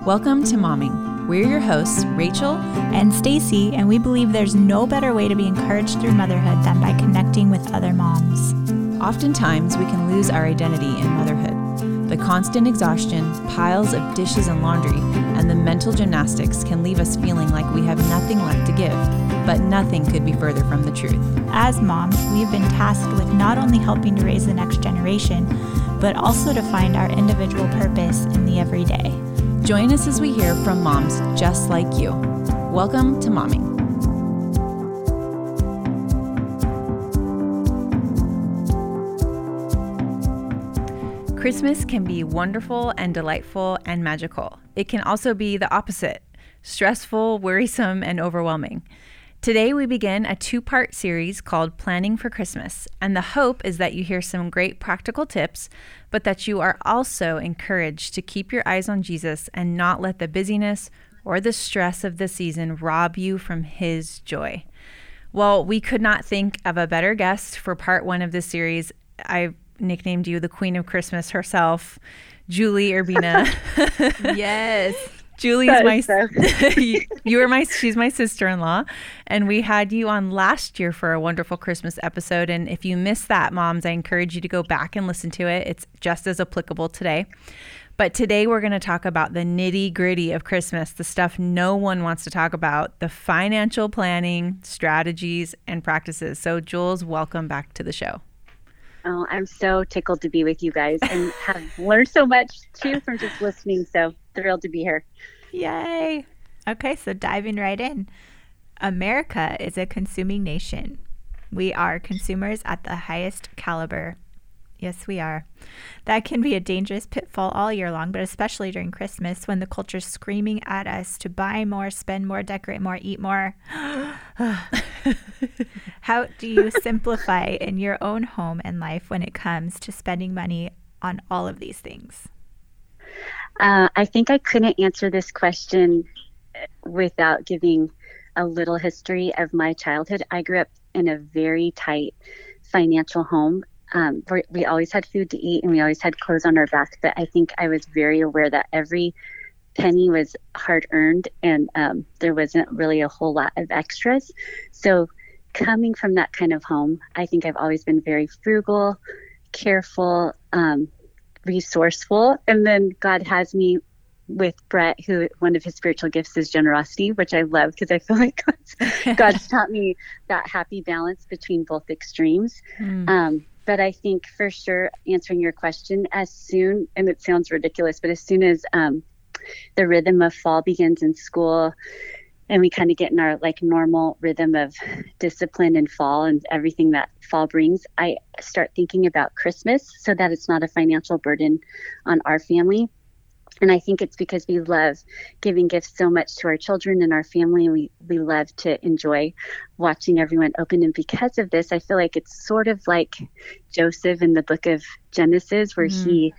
Welcome to Momming. We're your hosts, Rachel and Stacy, and we believe there's no better way to be encouraged through motherhood than by connecting with other moms. Oftentimes, we can lose our identity in motherhood. The constant exhaustion, piles of dishes and laundry, and the mental gymnastics can leave us feeling like we have nothing left to give, but nothing could be further from the truth. As moms, we've been tasked with not only helping to raise the next generation, but also to find our individual purpose in the everyday. Join us as we hear from moms just like you. Welcome to Momming. Christmas can be wonderful and delightful and magical. It can also be the opposite, stressful, worrisome, and overwhelming. Today we begin a two-part series called Planning for Christmas, and the hope is that you hear some great practical tips, but that you are also encouraged to keep your eyes on Jesus and not let the busyness or the stress of the season rob you from His joy. Well, we could not think of a better guest for part one of this series. I nicknamed you the Queen of Christmas herself, Julie Urbina. Yes. Julie's she's my sister-in-law, and we had you on last year for a wonderful Christmas episode. And if you missed that, moms, I encourage you to go back and listen to it. It's just as applicable today. But today we're going to talk about the nitty-gritty of Christmas, the stuff no one wants to talk about, the financial planning, strategies, and practices. So Jules, welcome back to the show. Oh, I'm so tickled to be with you guys and have learned so much too from just listening. So thrilled to be here. Yay. Okay, so diving right in. America is a consuming nation. We are consumers at the highest caliber. Yes, we are. That can be a dangerous pitfall all year long, but especially during Christmas when the culture's screaming at us to buy more, spend more, decorate more, eat more. How do you simplify in your own home and life when it comes to spending money on all of these things? I think I couldn't answer this question without giving a little history of my childhood. I grew up in a very tight financial home. We always had food to eat and we always had clothes on our back, but I think I was very aware that every penny was hard earned and there wasn't really a whole lot of extras. So coming from that kind of home, I think I've always been very frugal, careful, resourceful. And then God has me with Brett, who one of his spiritual gifts is generosity, which I love because I feel like God's taught me that happy balance between both extremes. But I think for sure, answering your question, as soon, and it sounds ridiculous, but as soon as the rhythm of fall begins in school and we kind of get in our like normal rhythm of discipline in fall and everything that fall brings, I start thinking about Christmas so that it's not a financial burden on our family. And I think it's because we love giving gifts so much to our children and our family. And we love to enjoy watching everyone open. And because of this, I feel like it's sort of like Joseph in the book of Genesis, where he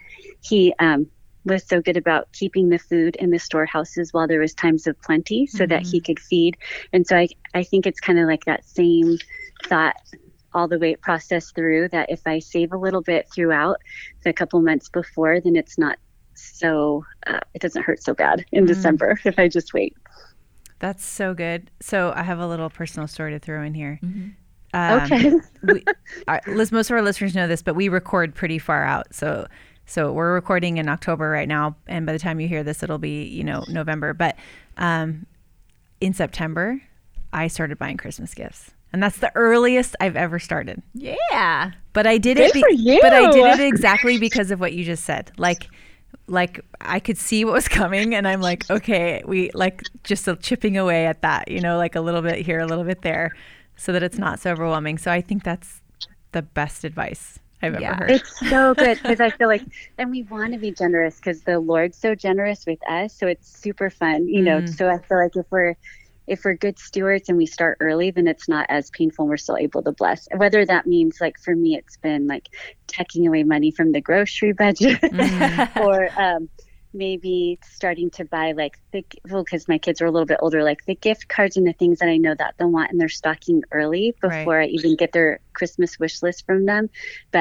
was so good about keeping the food in the storehouses while there was times of plenty so that he could feed. And so I think it's kind of like that same thought all the way processed through, that if I save a little bit throughout the couple months before, then it's not so it doesn't hurt so bad in December if I just wait. That's so good. So I have a little personal story to throw in here. Okay. Most of our listeners know this, but we record pretty far out. So we're recording in October right now, and by the time you hear this, it'll be, November. But in September, I started buying Christmas gifts. And that's the earliest I've ever started. Yeah. But I did Good for you. But I did it exactly because of what you just said. Like I could see what was coming, and I'm like, okay, we like just chipping away at that, like a little bit here, a little bit there, so that it's not so overwhelming. So I think that's the best advice I've ever heard. It's so good because I feel like, and we want to be generous because the Lord's so generous with us. So it's super fun, So I feel like if we're good stewards and we start early, then it's not as painful and we're still able to bless. Whether that means, like, for me, it's been like tucking away money from the grocery budget or maybe starting to buy like because my kids are a little bit older, like the gift cards and the things that I know that they'll want in their stocking early before I even get their Christmas wish list from them. But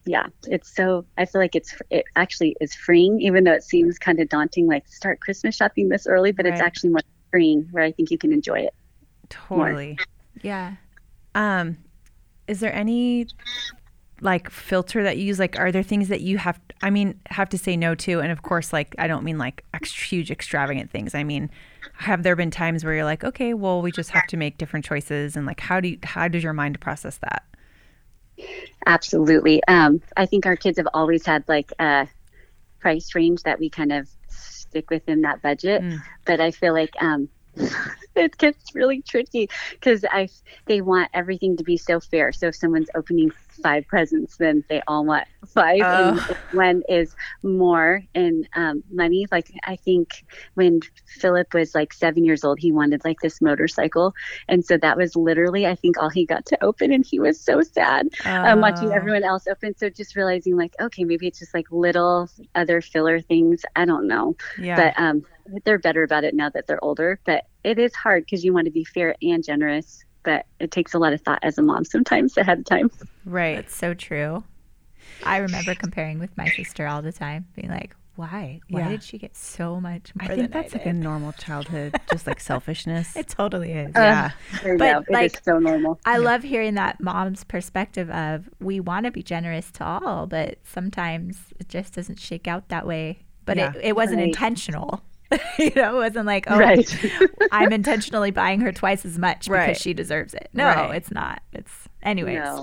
yeah, I feel like it actually is freeing, even though it seems kind of daunting, like start Christmas shopping this early, but it's Right. actually more freeing where I think you can enjoy it. Totally. Yeah. Is there any like filter that you use? Like, are there things that you have to say no to? And of course, like, I don't mean like huge extravagant things. I mean, have there been times where you're like, okay, well, we just have to make different choices? And like, how does your mind process that? Absolutely. I think our kids have always had like a price range that we kind of stick within that budget. But I feel like it gets really tricky because they want everything to be so fair. So if someone's opening 5 presents, then they all want 5, and one is more in money. Like I think when Philip was like 7 years old, he wanted like this motorcycle, and so that was literally I think all he got to open, and he was so sad watching everyone else open. So just realizing like, okay, maybe it's just like little other filler things. I don't know, but they're better about it now that they're older. But it is hard because you want to be fair and generous, but it takes a lot of thought as a mom sometimes ahead of time. Right. That's so true. I remember comparing with my sister all the time, being like, why? Why did she get so much more I think that's like a normal childhood, just like selfishness. It totally is. Yeah. But like, it is so normal. I love hearing that mom's perspective of we want to be generous to all, but sometimes it just doesn't shake out that way. But it wasn't intentional. It wasn't like, I'm intentionally buying her twice as much because she deserves it. No, it's not. It's anyways. No.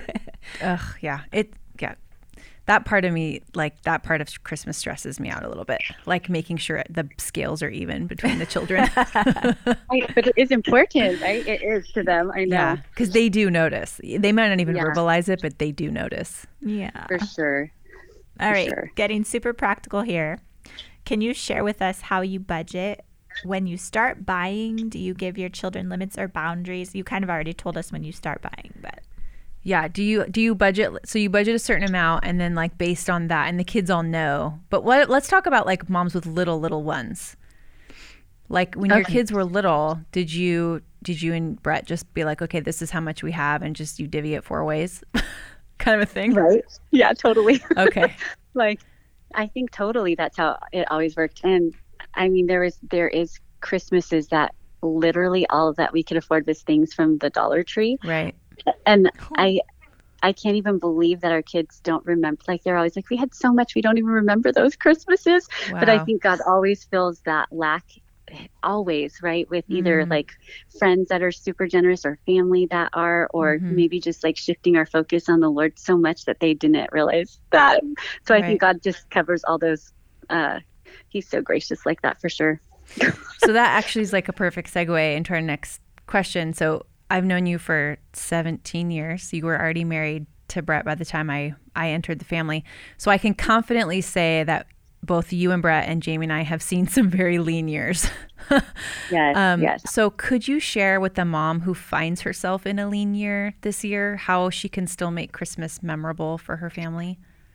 That part of me, like that part of Christmas stresses me out a little bit, like making sure the scales are even between the children. But it is important, right? It is to them. I know. Yeah, because they do notice. They might not even verbalize it, but they do notice. Yeah. For sure. All right. Getting super practical here. Can you share with us how you budget when you start buying? Do you give your children limits or boundaries? You kind of already told us when you start buying, but yeah. Do you budget? So you budget a certain amount, and then like based on that, and the kids all know. But let's talk about like moms with little ones. Like when your kids were little, did you and Brett just be like, okay, this is how much we have, and just you divvy it 4 ways, kind of a thing? Right. Yeah. Totally. Okay. Like. I think totally that's how it always worked. And I mean, there is Christmases that literally all that we could afford was things from the Dollar Tree. Right. And I can't even believe that our kids don't remember. Like they're always like, we had so much, we don't even remember those Christmases. Wow. But I think God always fills that lack always, right? With either like friends that are super generous or family that are, or maybe just like shifting our focus on the Lord so much that they didn't realize that. So I think God just covers all those. He's so gracious like that for sure. So that actually is like a perfect segue into our next question. So I've known you for 17 years. You were already married to Brett by the time I entered the family. So I can confidently say that both you and Brett and Jamie and I have seen some very lean years. Yes. So could you share with the mom who finds herself in a lean year this year how she can still make Christmas memorable for her family?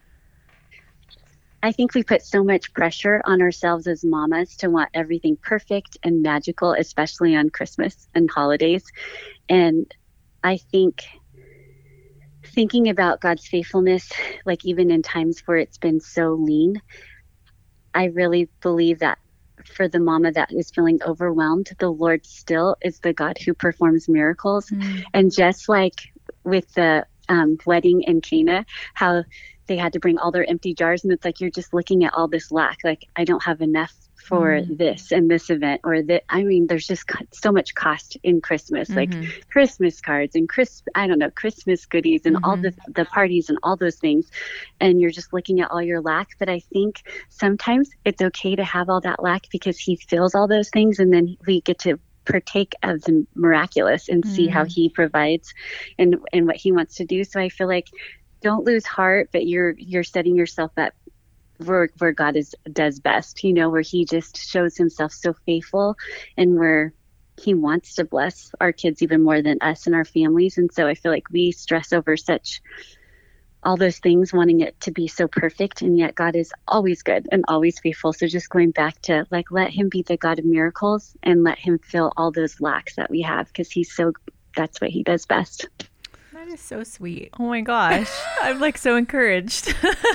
I think we put so much pressure on ourselves as mamas to want everything perfect and magical, especially on Christmas and holidays. And I think thinking about God's faithfulness, like even in times where it's been so lean, I really believe that for the mama that is feeling overwhelmed, the Lord still is the God who performs miracles. And just like with the wedding in Cana, how they had to bring all their empty jars, and it's like you're just looking at all this lack. Like, I don't have enough for this and this event, or that. I mean, there's just so much cost in Christmas, like Christmas cards and Christmas goodies and all the parties and all those things. And you're just looking at all your lack. But I think sometimes it's okay to have all that lack because He fills all those things, and then we get to partake of the miraculous and see how He provides and what He wants to do. So I feel like don't lose heart, but you're setting yourself up where God does best, where He just shows Himself so faithful, and where He wants to bless our kids even more than us and our families. And so I feel like we stress over all those things, wanting it to be so perfect, and yet God is always good and always faithful. So just going back to let Him be the God of miracles and let Him fill all those lacks that we have, because that's what He does best. That is so sweet. Oh my gosh. I'm like so encouraged.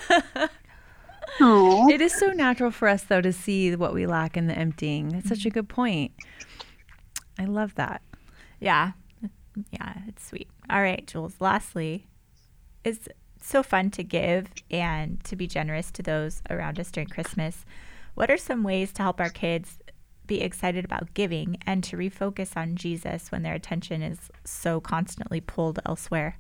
Aww. It is so natural for us, though, to see what we lack in the emptying. That's such a good point. I love that. Yeah. Yeah, it's sweet. All right, Jules. Lastly, it's so fun to give and to be generous to those around us during Christmas. What are some ways to help our kids be excited about giving and to refocus on Jesus when their attention is so constantly pulled elsewhere?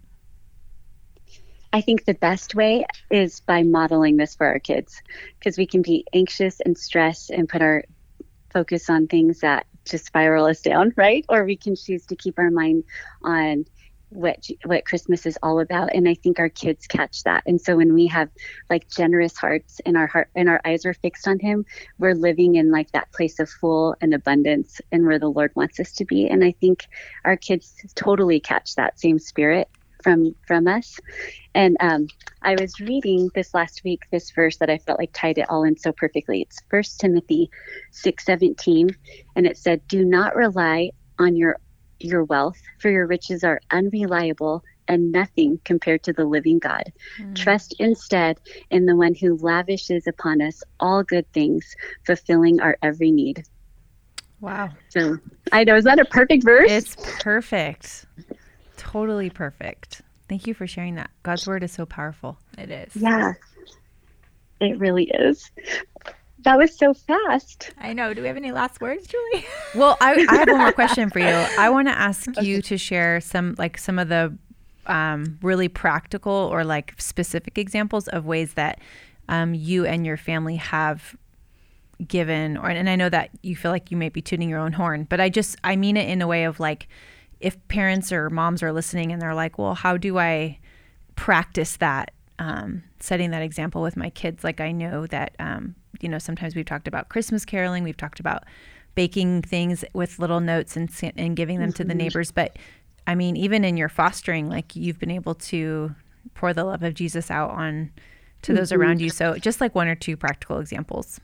I think the best way is by modeling this for our kids, because we can be anxious and stressed and put our focus on things that just spiral us down, right? Or we can choose to keep our mind on what Christmas is all about. And I think our kids catch that. And so when we have like generous hearts and our eyes are fixed on him, we're living in like that place of full and abundance and where the Lord wants us to be. And I think our kids totally catch that same spirit from us. And I was reading this last week, this verse that I felt like tied it all in so perfectly. It's 1 Timothy 6:17. And it said, "Do not rely on your wealth, for your riches are unreliable and nothing compared to the living God. Trust instead in the one who lavishes upon us all good things, fulfilling our every need." Wow. So I know, is that a perfect verse? It's perfect. Totally perfect. Thank you for sharing that. God's word is so powerful. It is. Yeah, it really is. That was so fast. I know. Do we have any last words, Julie? Well, I have one more question for you. I want to ask you to share some of the really practical or like specific examples of ways that you and your family have given, and I know that you feel like you may be tooting your own horn, but I mean it in a way of like, if parents or moms are listening and they're like, well, how do I practice that, setting that example with my kids? Like, I know that, sometimes we've talked about Christmas caroling. We've talked about baking things with little notes and giving them to the neighbors. But I mean, even in your fostering, like you've been able to pour the love of Jesus out to those around you. So just like one or two practical examples.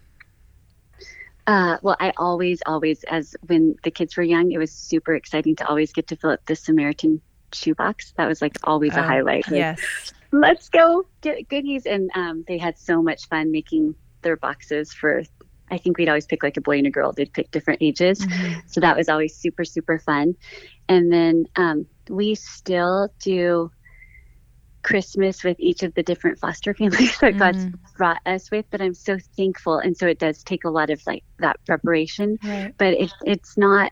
Well, I always, as when the kids were young, it was super exciting to always get to fill up the Samaritan shoebox. That was like always a highlight. Like, yes. Let's go get goodies. And they had so much fun making their boxes for, I think we'd always pick like a boy and a girl. They'd pick different ages. Mm-hmm. So that was always super, super fun. And then we still do Christmas with each of the different foster families that God's brought us with, but I'm so thankful. And so it does take a lot of like that preparation, right. But it's not,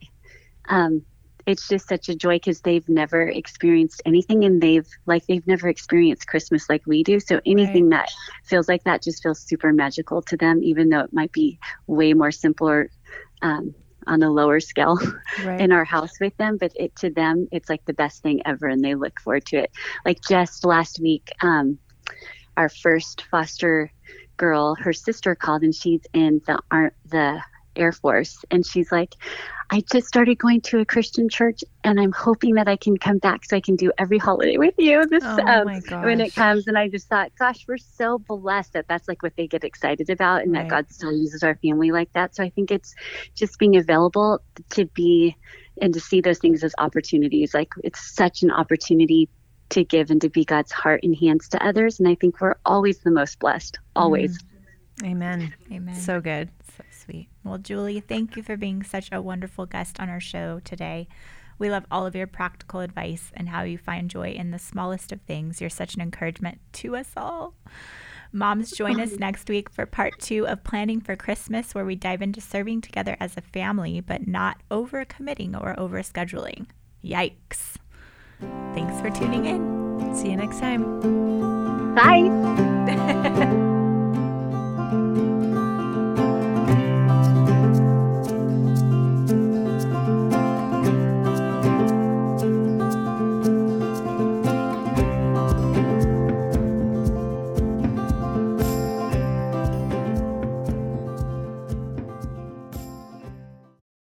it's just such a joy because they've never experienced anything and they've never experienced Christmas like we do. So anything that feels like that just feels super magical to them, even though it might be way more simpler, on a lower scale in our house with them, but to them, it's like the best thing ever. And they look forward to it. Like just last week, our first foster girl, her sister called and she's in the Air Force. And she's like, I just started going to a Christian church and I'm hoping that I can come back so I can do every holiday with you when it comes. And I just thought, gosh, we're so blessed that that's like what they get excited about and that God still uses our family like that. So I think it's just being available to be and to see those things as opportunities. Like it's such an opportunity to give and to be God's heart and hands to others. And I think we're always the most blessed, always. Amen. So good. So sweet. Well, Julie, thank you for being such a wonderful guest on our show today. We love all of your practical advice and how you find joy in the smallest of things. You're such an encouragement to us all. Moms, join us next week for part 2 of Planning for Christmas, where we dive into serving together as a family, but not overcommitting or overscheduling. Yikes. Thanks for tuning in. See you next time. Bye.